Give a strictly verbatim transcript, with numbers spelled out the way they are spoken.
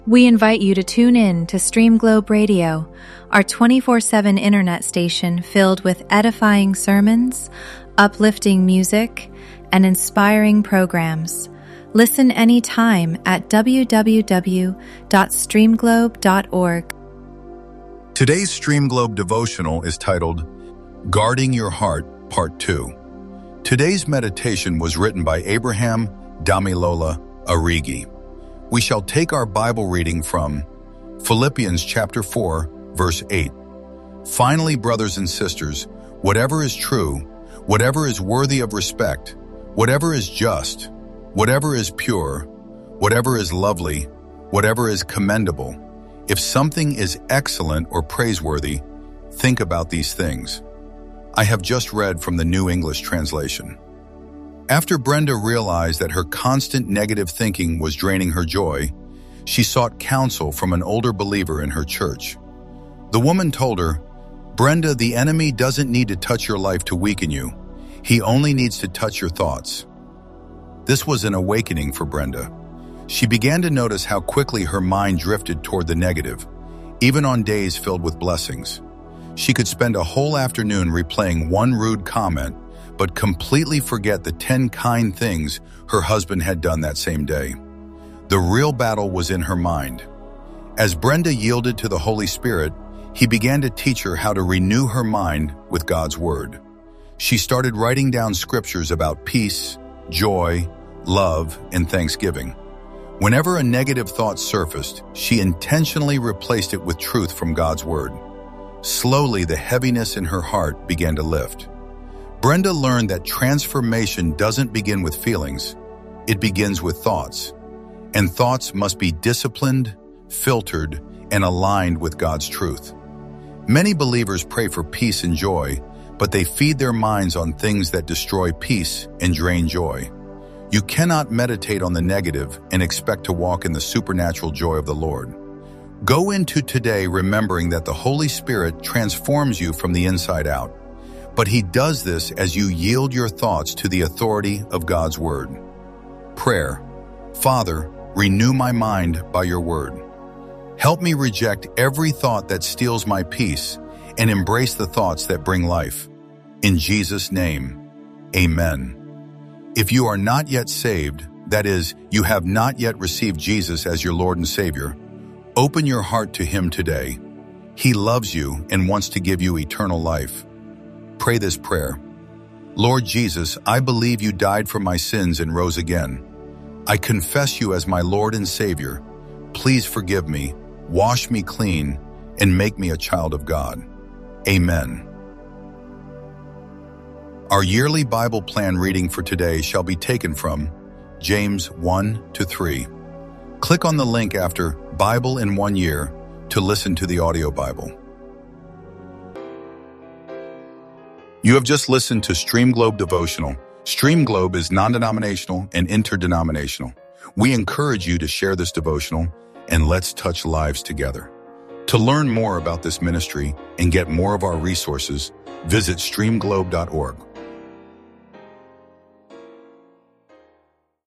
We invite you to tune in to Stream Globe Radio, our twenty-four seven internet station filled with edifying sermons, uplifting music, and inspiring programs. Listen anytime at w w w dot stream globe dot org. Today's Stream Globe devotional is titled, Guarding Your Heart, Part two. Today's meditation was written by Abraham Damilola Arigi. We shall take our Bible reading from Philippians chapter four, verse eight. Finally, brothers and sisters, whatever is true, whatever is worthy of respect, whatever is just, whatever is pure, whatever is lovely, whatever is commendable, if something is excellent or praiseworthy, think about these things. I have just read from the New English Translation. After Brenda realized that her constant negative thinking was draining her joy, she sought counsel from an older believer in her church. The woman told her, Brenda, the enemy doesn't need to touch your life to weaken you. He only needs to touch your thoughts. This was an awakening for Brenda. She began to notice how quickly her mind drifted toward the negative, even on days filled with blessings. She could spend a whole afternoon replaying one rude comment, but completely forget the ten kind things her husband had done that same day. The real battle was in her mind. As Brenda yielded to the Holy Spirit, he began to teach her how to renew her mind with God's Word. She started writing down scriptures about peace, joy, love, and thanksgiving. Whenever a negative thought surfaced, she intentionally replaced it with truth from God's Word. Slowly, the heaviness in her heart began to lift. Brenda learned that transformation doesn't begin with feelings, it begins with thoughts. And thoughts must be disciplined, filtered, and aligned with God's truth. Many believers pray for peace and joy, but they feed their minds on things that destroy peace and drain joy. You cannot meditate on the negative and expect to walk in the supernatural joy of the Lord. Go into today remembering that the Holy Spirit transforms you from the inside out. But He does this as you yield your thoughts to the authority of God's Word. Prayer. Father, renew my mind by your Word. Help me reject every thought that steals my peace and embrace the thoughts that bring life. In Jesus' name, amen. If you are not yet saved, that is, you have not yet received Jesus as your Lord and Savior, open your heart to Him today. He loves you and wants to give you eternal life. Pray this prayer. Lord Jesus, I believe you died for my sins and rose again. I confess you as my Lord and Savior. Please forgive me, wash me clean, and make me a child of God. Amen. Our yearly Bible plan reading for today shall be taken from James one to three. Click on the link after Bible in One Year to listen to the audio Bible. You have just listened to Stream Globe Devotional. Stream Globe is non-denominational and interdenominational. We encourage you to share this devotional and let's touch lives together. To learn more about this ministry and get more of our resources, visit stream globe dot org.